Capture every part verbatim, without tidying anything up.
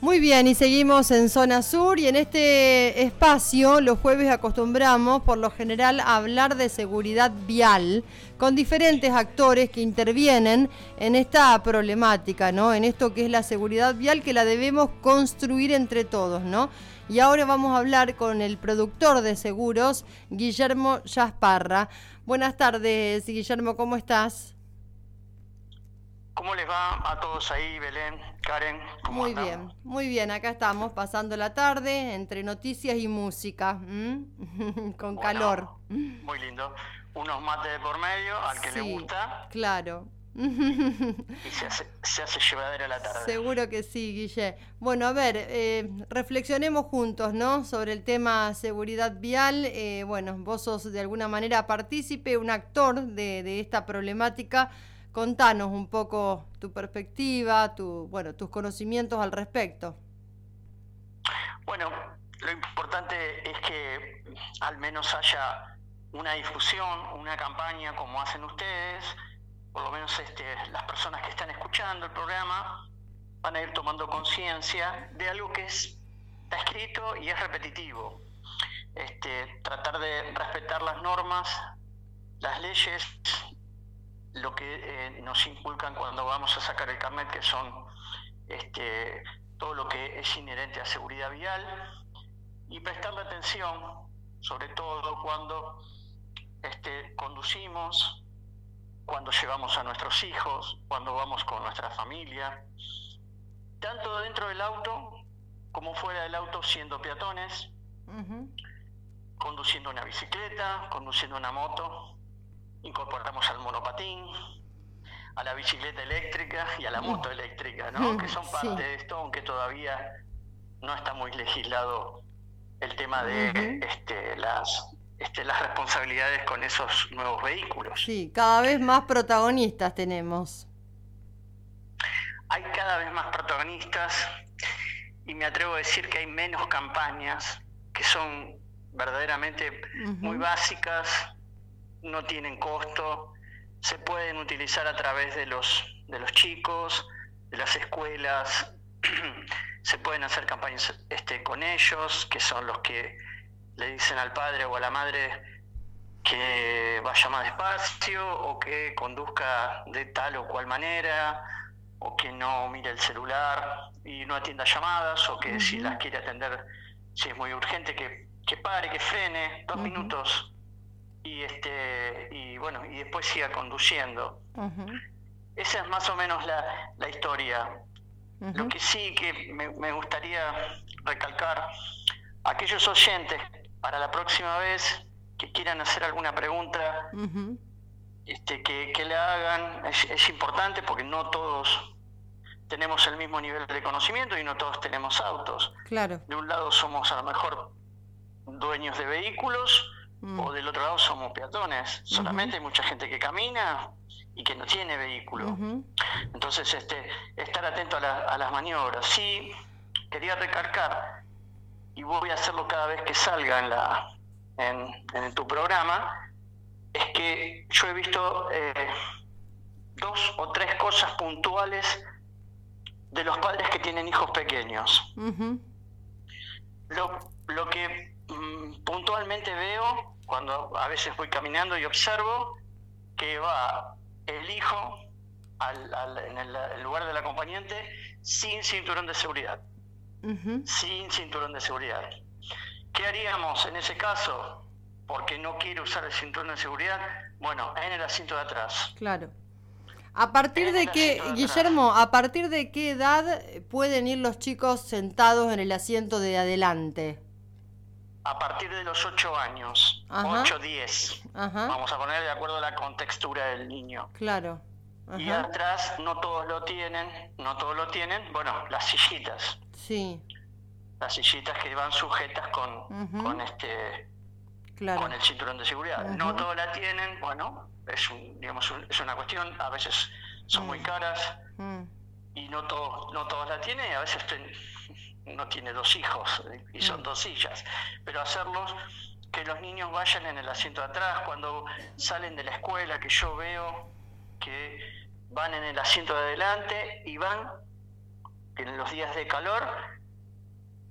Muy bien, y seguimos en Zona Sur y en este espacio los jueves acostumbramos por lo general a hablar de seguridad vial con diferentes actores que intervienen en esta problemática, ¿no? En esto que es la seguridad vial que la debemos construir entre todos, ¿no? Y ahora vamos a hablar con el productor de seguros, Guillermo Yasparra. Buenas tardes, Guillermo, ¿cómo estás? ¿Cómo les va a todos ahí, Belén, Karen? ¿Cómo Muy andan? bien, muy bien. Acá estamos pasando la tarde entre noticias y música, ¿m? Con Bueno, calor. Muy lindo. Unos mates de por medio, al que Sí, le gusta, claro. y se hace, se hace llevadera la tarde. Seguro que sí, Guille. Bueno, a ver, eh, reflexionemos juntos, ¿no? Sobre el tema seguridad vial. Eh, bueno, vos sos de alguna manera partícipe, un actor de, de esta problemática. Contanos un poco tu perspectiva, tu, bueno, tus conocimientos al respecto. Bueno, lo importante es que al menos haya una difusión, una campaña como hacen ustedes, por lo menos este, las personas que están escuchando el programa van a ir tomando conciencia de algo que es, está escrito y es repetitivo. Este, tratar de respetar las normas, las leyes, lo que eh, nos inculcan cuando vamos a sacar el carnet, que son este, todo lo que es inherente a seguridad vial, y prestarle atención, sobre todo cuando este, conducimos, cuando llevamos a nuestros hijos, cuando vamos con nuestra familia, tanto dentro del auto como fuera del auto, siendo peatones, uh-huh. conduciendo una bicicleta, conduciendo una moto. Incorporamos al monopatín, a la bicicleta eléctrica y a la moto eléctrica, ¿no? Que son parte sí. de esto, aunque todavía no está muy legislado el tema de uh-huh. este, las, este, las responsabilidades con esos nuevos vehículos. Sí, cada vez más protagonistas tenemos. Hay cada vez más protagonistas y me atrevo a decir que hay menos campañas que son verdaderamente uh-huh. muy básicas, no tienen costo, se pueden utilizar a través de los de los chicos, de las escuelas, se pueden hacer campañas este, con ellos, que son los que le dicen al padre o a la madre que vaya más despacio, o que conduzca de tal o cual manera, o que no mire el celular y no atienda llamadas, o que uh-huh. si las quiere atender, si es muy urgente, que, que pare, que frene, dos uh-huh. minutos. Y este y bueno y después siga conduciendo. Uh-huh. Esa es más o menos la, la historia. Uh-huh. Lo que sí que me, me gustaría recalcar, aquellos oyentes para la próxima vez que quieran hacer alguna pregunta, uh-huh. este que, que la hagan, es, es importante porque no todos tenemos el mismo nivel de conocimiento y no todos tenemos autos. Claro. De un lado somos a lo mejor dueños de vehículos, Mm. o del otro lado somos peatones. Uh-huh. Solamente hay mucha gente que camina y que no tiene vehículo. Uh-huh. Entonces, este, estar atento a, la, a las maniobras. Sí, quería recalcar, y voy a hacerlo cada vez que salga en, la, en, en tu programa, es que yo he visto eh, dos o tres cosas puntuales de los padres que tienen hijos pequeños. Uh-huh. Lo, lo que mm, puntualmente veo cuando a veces voy caminando y observo que va el hijo al, al, en el, el lugar del acompañante sin cinturón de seguridad. Uh-huh. Sin cinturón de seguridad. ¿Qué haríamos en ese caso? Porque no quiere usar el cinturón de seguridad. Bueno, en el asiento de atrás. Claro. ¿A partir de qué, Guillermo, a partir de qué edad pueden ir los chicos sentados en el asiento de adelante? A partir de los ocho años, ocho, diez. Vamos a poner de acuerdo a la contextura del niño. Claro. Ajá. Y atrás no todos lo tienen, no todos lo tienen, bueno, las sillitas. Sí. Las sillitas que van sujetas con, uh-huh. con este claro. con el cinturón de seguridad. Uh-huh. No todos la tienen, bueno, es un, digamos, un, es una cuestión, a veces son uh-huh. muy caras uh-huh. y no todos, no todos la tienen, y a veces ten, no tiene dos hijos y son uh-huh. dos sillas. Pero hacerlos, que los niños vayan en el asiento de atrás, cuando salen de la escuela, que yo veo que van en el asiento de adelante y van en los días de calor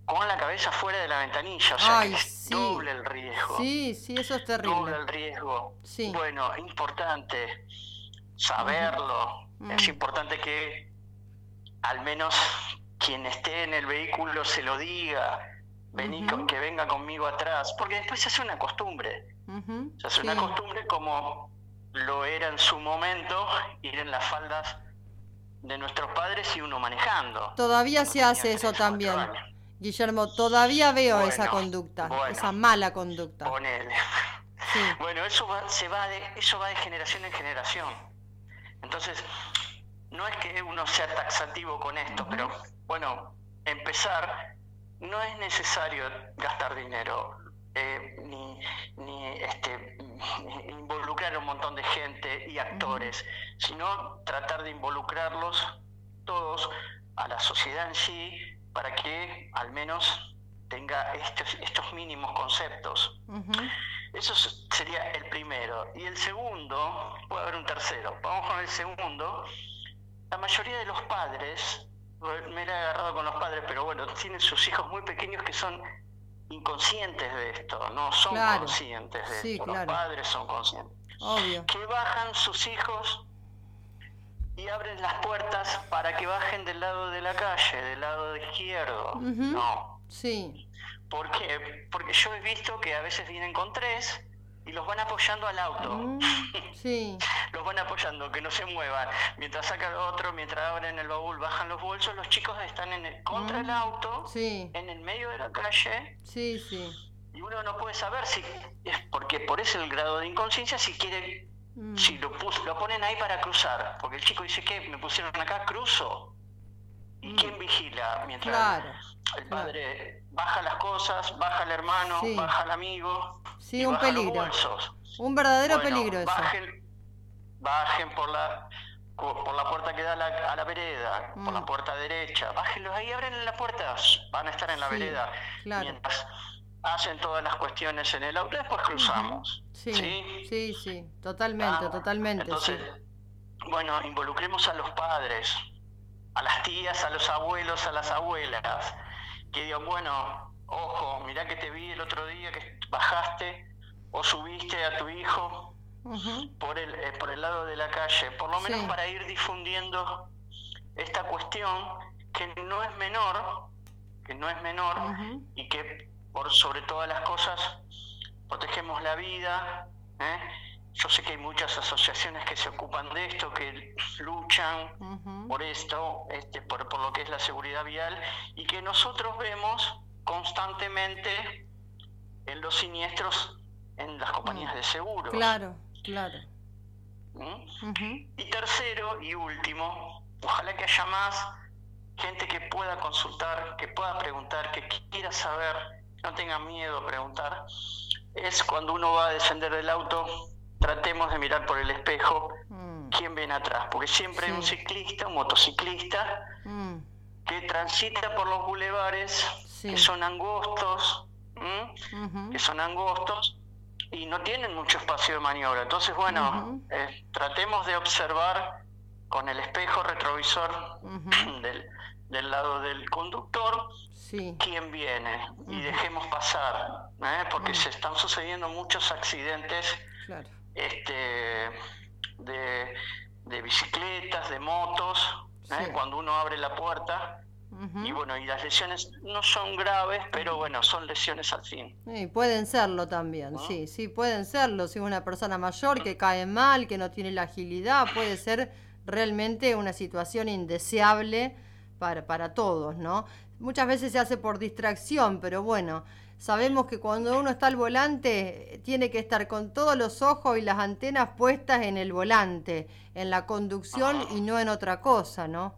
con la cabeza fuera de la ventanilla, o sea Ay, que es sí. doble el riesgo. Sí, sí, eso es terrible. Doble el riesgo. Sí. Bueno, es importante saberlo. Uh-huh. Es importante que al menos quien esté en el vehículo se lo diga, vení Uh-huh. con, que venga conmigo atrás, porque después se hace una costumbre. Uh-huh. Se hace Sí. una costumbre como lo era en su momento ir en las faldas de nuestros padres y uno manejando. Todavía Cuando se hace tenía eso tres, cuatro también. años. Guillermo, todavía veo Bueno, esa conducta, bueno. esa mala conducta. Ponele. Sí. Bueno, eso va, se va de, eso va de generación en generación. Entonces, no es que uno sea taxativo con esto, Uh-huh. pero bueno, empezar, no es necesario gastar dinero, eh, ni, ni este, involucrar a un montón de gente y actores, uh-huh. sino tratar de involucrarlos todos a la sociedad en sí, para que al menos tenga estos, estos mínimos conceptos. Uh-huh. Eso sería el primero. Y el segundo, puede haber un tercero. Vamos con el segundo. La mayoría de los padres, me he agarrado con los padres, pero bueno, tienen sus hijos muy pequeños que son inconscientes de esto, no son claro. conscientes de sí, esto. Claro. Los padres son conscientes. Obvio. Que bajan sus hijos y abren las puertas para que bajen del lado de la calle, del lado izquierdo. Uh-huh. No. Sí. ¿Por qué? Porque yo he visto que a veces vienen con tres y los van apoyando al auto. Mm, sí. Los van apoyando, que no se muevan. Mientras sacan otro, mientras abren el baúl, bajan los bolsos, los chicos están en el, contra mm, el auto, sí. en el medio de la calle. Sí, sí. Y uno no puede saber si es porque por ese el grado de inconsciencia, si quiere, mm. si lo, pus, lo ponen ahí para cruzar. Porque el chico dice, ¿qué? ¿Me pusieron acá? ¿Cruzo? ¿Y mm. quién vigila? Mientras claro. el padre claro. baja las cosas, baja el hermano, sí. baja el amigo. Sí, un peligro. Un verdadero bueno, peligro eso. Bajen, bajen por la por la puerta que da a la, a la vereda, mm. por la puerta derecha. Bájenlos ahí, abren la puerta, van a estar en la sí, vereda. Claro. Mientras hacen todas las cuestiones en el auto, después cruzamos. Uh-huh. Sí, sí, sí, sí, totalmente, ah, totalmente. Entonces, sí. bueno, involucremos a los padres, a las tías, a los abuelos, a las abuelas, que digan, bueno, ojo, mirá que te vi el otro día que bajaste o subiste a tu hijo uh-huh. por el eh, por el lado de la calle, por lo menos sí. para ir difundiendo esta cuestión que no es menor, que no es menor uh-huh. y que por sobre todas las cosas protegemos la vida, ¿eh? Yo sé que hay muchas asociaciones que se ocupan de esto, que luchan uh-huh. por esto, este, por, por lo que es la seguridad vial, y que nosotros vemos constantemente en los siniestros en las compañías uh-huh. de seguros. Claro, claro. ¿Mm? Uh-huh. Y tercero y último, ojalá que haya más gente que pueda consultar, que pueda preguntar, que quiera saber, no tenga miedo a preguntar. Es cuando uno va a descender del auto, tratemos de mirar por el espejo mm. quién viene atrás, porque siempre sí. hay un ciclista, un motociclista mm. que transita por los bulevares sí. que son angostos, uh-huh. que son angostos y no tienen mucho espacio de maniobra. Entonces, bueno, uh-huh. eh, tratemos de observar con el espejo retrovisor uh-huh. del, del lado del conductor sí. quién viene uh-huh. y dejemos pasar, ¿eh? porque uh-huh. se están sucediendo muchos accidentes. Claro. Este, de, de bicicletas, de motos, ¿eh? sí. cuando uno abre la puerta uh-huh. y bueno, y las lesiones no son graves, pero bueno, son lesiones al fin. Sí, pueden serlo también, ¿no? sí, sí, pueden serlo. Si es una persona mayor que cae mal, que no tiene la agilidad, puede ser realmente una situación indeseable para, para todos, ¿no? Muchas veces se hace por distracción, pero bueno, sabemos que cuando uno está al volante tiene que estar con todos los ojos y las antenas puestas en el volante, en la conducción uh-huh. y no en otra cosa, ¿no?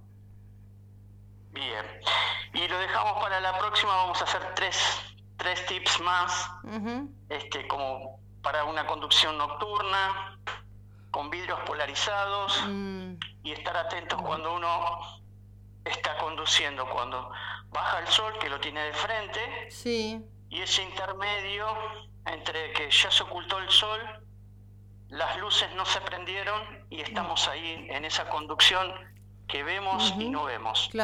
Bien. Y lo dejamos para la próxima, vamos a hacer tres, tres tips más, uh-huh. este, como para una conducción nocturna, con vidrios polarizados uh-huh. y estar atentos uh-huh. cuando uno está conduciendo, cuando baja el sol, que lo tiene de frente. Sí. Y ese intermedio entre que ya se ocultó el sol, las luces no se prendieron y estamos ahí en esa conducción que vemos uh-huh. y no vemos. Claro,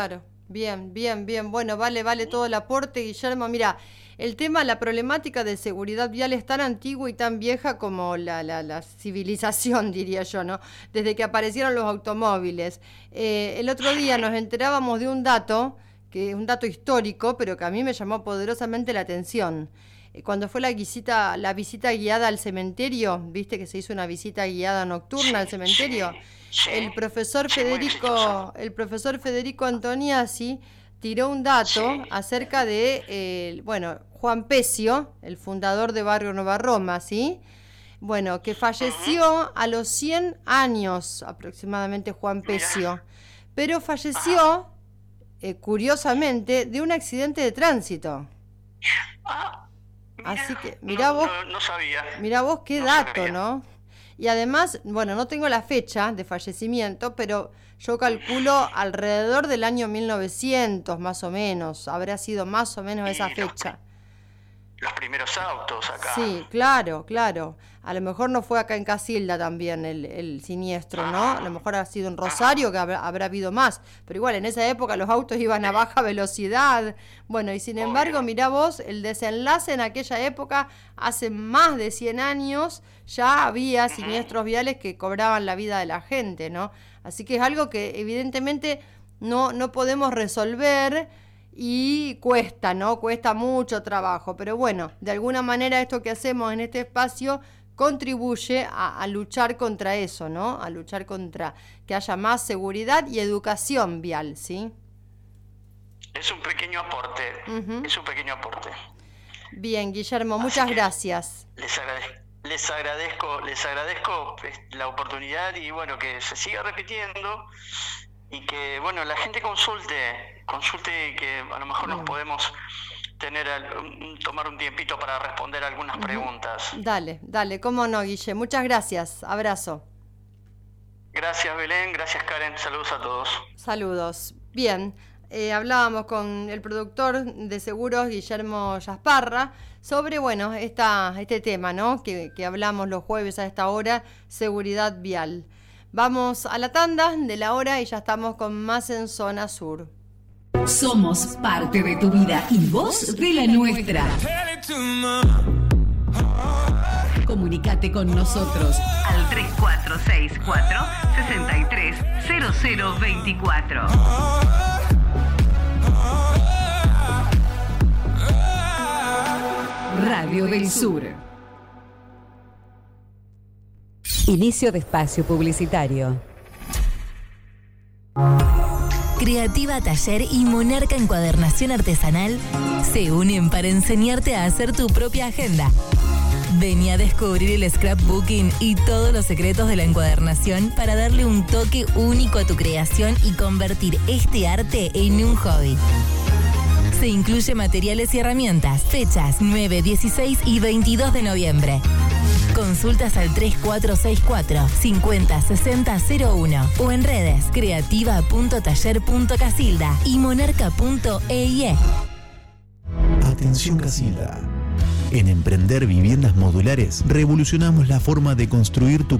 Bien, bien, bien. Bueno, vale, vale todo el aporte, Guillermo. Mira, el tema, la problemática de seguridad vial es tan antigua y tan vieja como la, la, la civilización, diría yo, ¿no? Desde que aparecieron los automóviles. Eh, el otro día nos enterábamos de un dato, que es un dato histórico, pero que a mí me llamó poderosamente la atención. Eh, Cuando fue la visita, la visita guiada al cementerio, viste que se hizo una visita guiada nocturna al cementerio. Sí, El profesor sí, muy Federico, exitoso. el profesor Federico Antoniazzi tiró un dato Sí. acerca de, eh, bueno, Juan Pecio, el fundador de Barrio Nueva Roma, ¿sí? Bueno, que falleció a los cien años aproximadamente Juan Mira. Pecio, pero falleció, eh, curiosamente, de un accidente de tránsito. Ah, mira, Así que, mirá no, vos, no, no sabía. mirá vos qué No dato, sabía. ¿no? Y además, bueno, no tengo la fecha de fallecimiento, pero yo calculo alrededor del año mil novecientos, más o menos. Habrá sido más o menos esa Y los, fecha. los primeros autos acá. Sí, claro, claro. A lo mejor no fue acá en Casilda también el, el siniestro, ¿no? A lo mejor ha sido en Rosario, que habrá, habrá habido más. Pero igual, en esa época los autos iban a baja velocidad. Bueno, y sin embargo, Obvio. mirá vos, el desenlace en aquella época, hace más de cien años, ya había siniestros viales que cobraban la vida de la gente, ¿no? Así que es algo que evidentemente no, no podemos resolver y cuesta, ¿no? Cuesta mucho trabajo. Pero bueno, de alguna manera esto que hacemos en este espacio contribuye a, a luchar contra eso, ¿no? A luchar contra que haya más seguridad y educación vial, ¿sí? Es un pequeño aporte. Ujú. Es un pequeño aporte. Bien, Guillermo, Así muchas que gracias. Les agradezco, les agradezco, les agradezco eh, la oportunidad y bueno, que se siga repitiendo y que bueno, la gente consulte, consulte y que a lo mejor nos Bien. podemos tener al- un- tomar un tiempito para responder algunas preguntas. Dale, dale, cómo no, Guille. Muchas gracias. Abrazo. Gracias Belén, gracias Karen, saludos a todos. Saludos. Bien, eh, hablábamos con el productor de seguros, Guillermo Yasparra, sobre, bueno, esta, este tema, ¿no? Que, que hablamos los jueves a esta hora, seguridad vial. Vamos a la tanda de la hora y ya estamos con más en Zona Sur. Somos parte de tu vida y vos de la nuestra. Comunicate con nosotros al tres cuatro seis cuatro, seis tres cero cero dos cuatro. Radio del Sur. Inicio de espacio publicitario. Creativa Taller y Monarca Encuadernación Artesanal se unen para enseñarte a hacer tu propia agenda. Vení a descubrir el scrapbooking y todos los secretos de la encuadernación para darle un toque único a tu creación y convertir este arte en un hobby. Se incluye materiales y herramientas. Fechas nueve, dieciséis y veintidós de noviembre. Consultas al tres cuatro seis cuatro, cincuenta sesenta cero uno o en redes creativa punto taller punto casilda y monarca punto e i e. Atención Casilda. En Emprender Viviendas Modulares revolucionamos la forma de construir tu